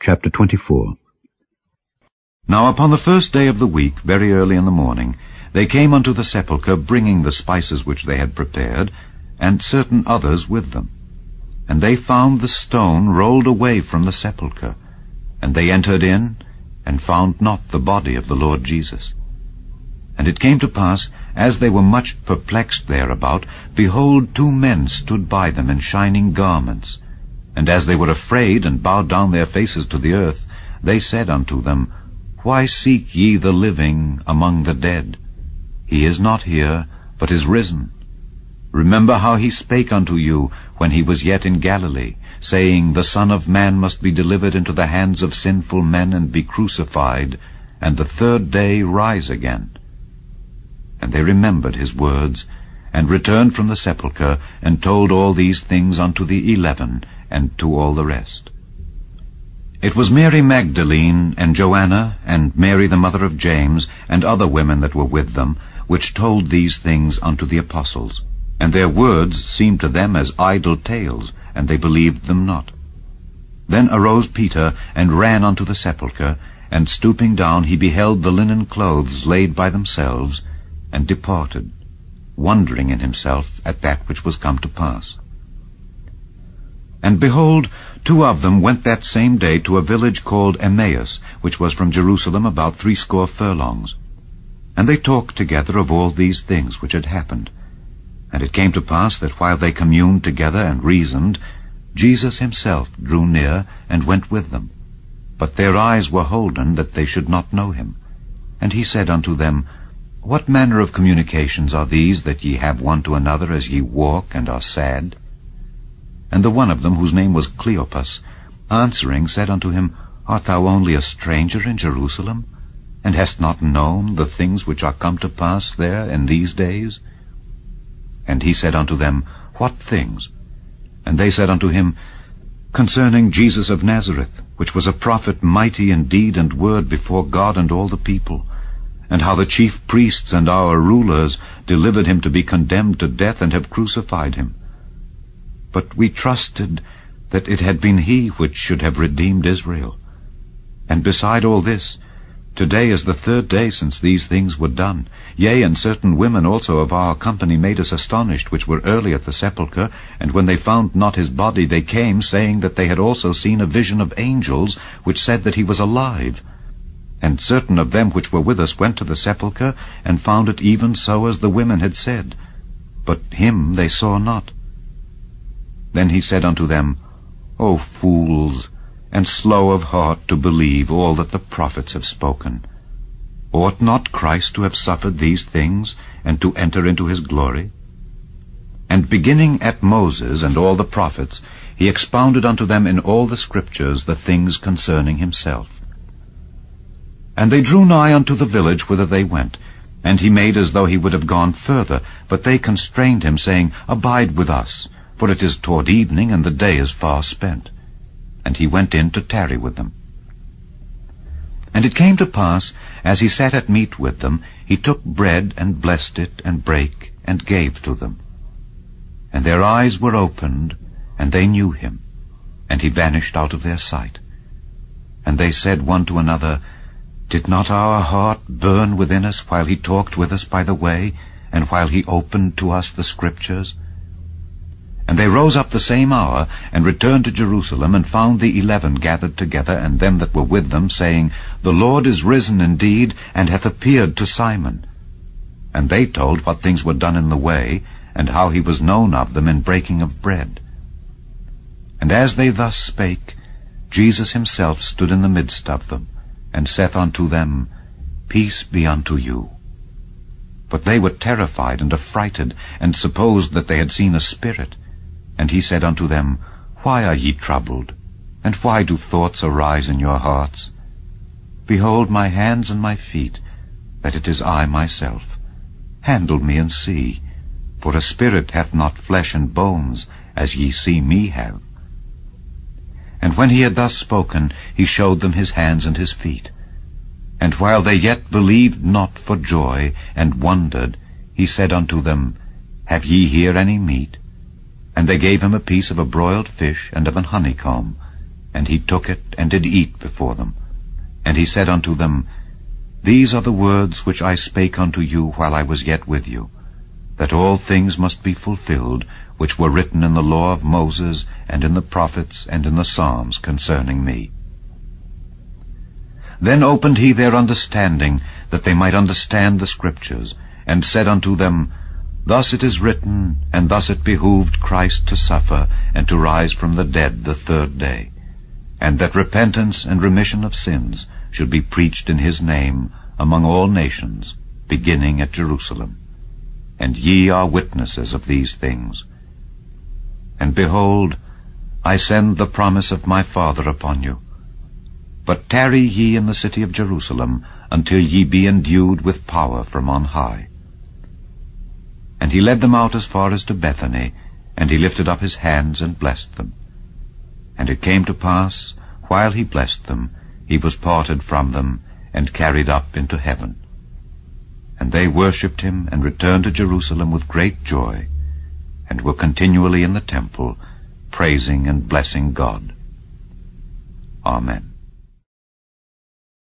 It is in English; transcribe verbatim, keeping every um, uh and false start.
Chapter twenty-four. Now upon the first day of the week, very early in the morning, they came unto the sepulchre, bringing the spices which they had prepared, and certain others with them. And they found the stone rolled away from the sepulchre. And they entered in, and found not the body of the Lord Jesus. And it came to pass, as they were much perplexed thereabout, behold, two men stood by them in shining garments. And as they were afraid, and bowed down their faces to the earth, they said unto them, Why seek ye the living among the dead? He is not here, but is risen. Remember how he spake unto you when he was yet in Galilee, saying, The Son of Man must be delivered into the hands of sinful men, and be crucified, and the third day rise again. And they remembered his words, and returned from the sepulchre, and told all these things unto the eleven, and to all the rest. It was Mary Magdalene, and Joanna, and Mary the mother of James, and other women that were with them, which told these things unto the apostles. And their words seemed to them as idle tales, and they believed them not. Then arose Peter, and ran unto the sepulchre, and stooping down he beheld the linen clothes laid by themselves, and departed, wondering in himself at that which was come to pass. And behold, two of them went that same day to a village called Emmaus, which was from Jerusalem about threescore furlongs. And they talked together of all these things which had happened. And it came to pass that while they communed together and reasoned, Jesus himself drew near and went with them. But their eyes were holden that they should not know him. And he said unto them, What manner of communications are these that ye have one to another as ye walk and are sad? And the one of them, whose name was Cleopas, answering said unto him, Art thou only a stranger in Jerusalem, and hast not known the things which are come to pass there in these days? And he said unto them, What things? And they said unto him, Concerning Jesus of Nazareth, which was a prophet mighty in deed and word before God and all the people, and how the chief priests and our rulers delivered him to be condemned to death, and have crucified him. But we trusted that it had been he which should have redeemed Israel. And beside all this, today is the third day since these things were done. Yea, and certain women also of our company made us astonished, which were early at the sepulchre, and when they found not his body, they came, saying that they had also seen a vision of angels, which said that he was alive. And certain of them which were with us went to the sepulchre, and found it even so as the women had said. But him they saw not. Then he said unto them, O fools, and slow of heart to believe all that the prophets have spoken. Ought not Christ to have suffered these things, and to enter into his glory? And beginning at Moses and all the prophets, he expounded unto them in all the scriptures the things concerning himself. And they drew nigh unto the village whither they went, and he made as though he would have gone further, but they constrained him, saying, Abide with us, for it is toward evening, and the day is far spent. And he went in to tarry with them. And it came to pass, as he sat at meat with them, he took bread, and blessed it, and brake, and gave to them. And their eyes were opened, and they knew him, and he vanished out of their sight. And they said one to another, Did not our heart burn within us while he talked with us by the way, and while he opened to us the scriptures? And they rose up the same hour, and returned to Jerusalem, and found the eleven gathered together, and them that were with them, saying, The Lord is risen indeed, and hath appeared to Simon. And they told what things were done in the way, and how he was known of them in breaking of bread. And as they thus spake, Jesus himself stood in the midst of them, and saith unto them, Peace be unto you. But they were terrified and affrighted, and supposed that they had seen a spirit. And he said unto them, Why are ye troubled? And why do thoughts arise in your hearts? Behold my hands and my feet, that it is I myself. Handle me and see, for a spirit hath not flesh and bones, as ye see me have. And when he had thus spoken, he showed them his hands and his feet. And while they yet believed not for joy, and wondered, he said unto them, Have ye here any meat? And they gave him a piece of a broiled fish and of an honeycomb. And he took it, and did eat before them. And he said unto them, These are the words which I spake unto you while I was yet with you, that all things must be fulfilled, which were written in the law of Moses, and in the prophets, and in the Psalms concerning me. Then opened he their understanding, that they might understand the Scriptures, and said unto them, Thus it is written, and thus it behooved Christ to suffer, and to rise from the dead the third day, and that repentance and remission of sins should be preached in his name among all nations, beginning at Jerusalem. And ye are witnesses of these things. And behold, I send the promise of my Father upon you. But tarry ye in the city of Jerusalem, until ye be endued with power from on high. And he led them out as far as to Bethany, and he lifted up his hands and blessed them. And it came to pass, while he blessed them, he was parted from them, and carried up into heaven. And they worshipped him, and returned to Jerusalem with great joy, and were continually in the temple, praising and blessing God. Amen.